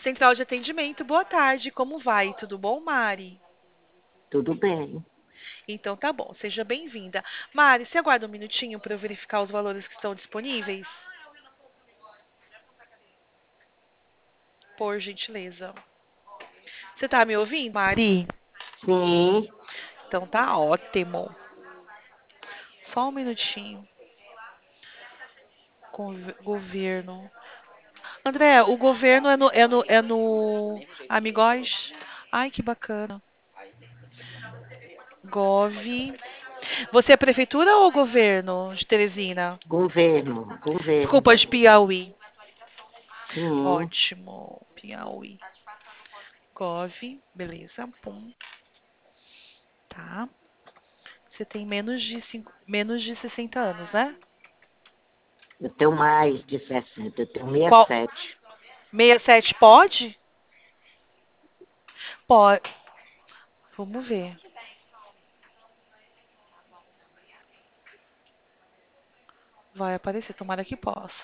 Central de Atendimento, boa tarde, como vai? Tudo bom, Mari? Tudo bem. Então tá bom, seja bem-vinda. Mari, você aguarda um minutinho para eu verificar os valores que estão disponíveis? Por gentileza. Você tá me ouvindo, Mari? Sim, Então tá ótimo. Só um minutinho. Governo. André, o governo é no Amigóis? Ai, que bacana. Gov. Você é prefeitura ou governo de Teresina? Desculpa, governo. de Piauí. Sim, Ótimo. Piauí. Gov. Beleza. Pum. Tá. Você tem menos de 60 anos, né? eu tenho mais de 60, eu tenho Qual? 67. 67 pode? Pode. Vamos ver. Vai aparecer, tomara que possa.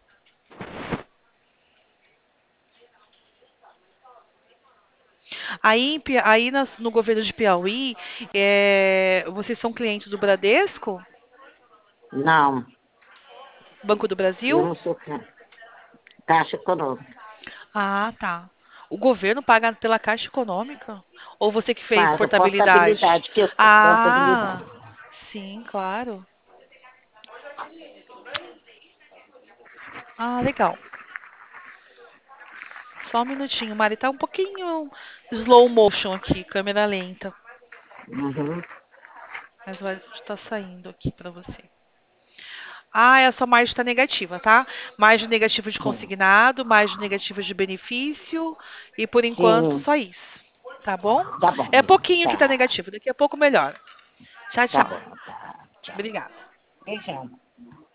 No governo de Piauí, vocês são clientes do Bradesco? Não, Banco do eu Brasil? não sou Caixa Econômica. Ah, tá. O governo paga pela Caixa Econômica? Ou você que fez Paga portabilidade? portabilidade, que eu Ah, portabilidade. sim, claro. Ah, legal. Só um minutinho, Mari. Tá um pouquinho slow motion aqui, câmera lenta. Uhum, Mas vai estar saindo aqui pra você. Ah, essa margem está negativa, tá? Margem negativa de sim, consignado, margem negativa de benefício e por enquanto sim, só isso. Tá bom? tá bom, É pouquinho que tá tá, negativo, daqui a pouco melhora. Tchau, tá tchau. bom, tá, tchau. Obrigada. Beijão.